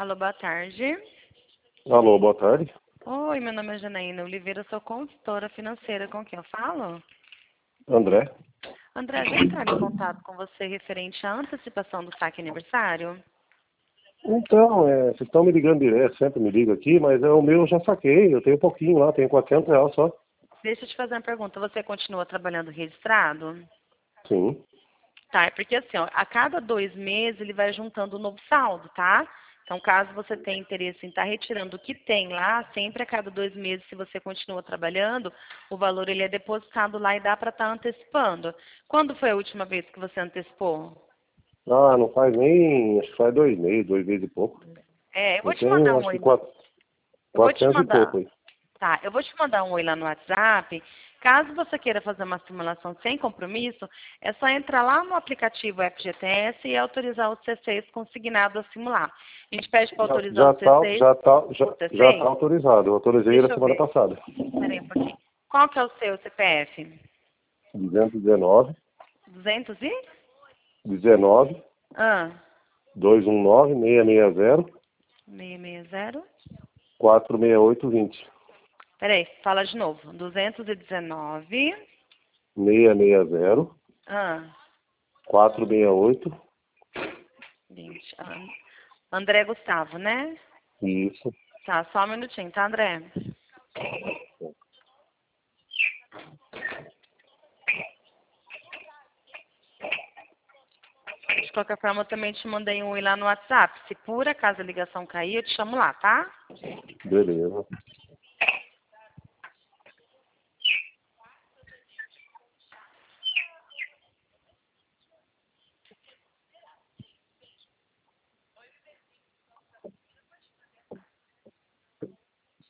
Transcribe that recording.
Alô, boa tarde. Alô, boa tarde. Oi, meu nome é Janaína Oliveira, sou consultora financeira. Com quem eu falo? André. André, já entraram em contato com você referente à antecipação do saque aniversário? Então, vocês estão me ligando direto, sempre me ligam aqui, mas o meu eu já saquei, eu tenho pouquinho lá, tenho R$ 400 só. Deixa eu te fazer uma pergunta. Você continua trabalhando registrado? Sim. Tá, é porque assim, ó, a cada 2 meses ele vai juntando um novo saldo, tá? Então, caso você tenha interesse em estar retirando o que tem lá, sempre a cada 2 meses, se você continua trabalhando, o valor ele é depositado lá e dá para estar antecipando. Quando foi a última vez que você antecipou? Ah, não faz nem, acho que faz 2 meses, 2 meses e pouco. É, eu vou Eu te mandar tenho, um acho que oi. 400 e pouco aí. Tá, eu vou te mandar um oi lá no WhatsApp. Caso você queira fazer uma simulação sem compromisso, é só entrar lá no aplicativo FGTS e autorizar o C6 consignado a simular. A gente pede para autorizar o C6. O Já tá C6? autorizado, eu autorizei ele Deixa a eu semana ver. passada. Peraí um pouquinho. Qual que é o seu CPF? 219, 200 e? 19, Ah, 219, 660, 660. 46820. Peraí, fala de novo. 219. 660, Ah, 468. 20. André Gustavo, né? Isso. Tá, só um minutinho, tá, André? De qualquer forma, eu também te mandei um oi lá no WhatsApp. Se por acaso a ligação cair, eu te chamo lá, tá? Beleza.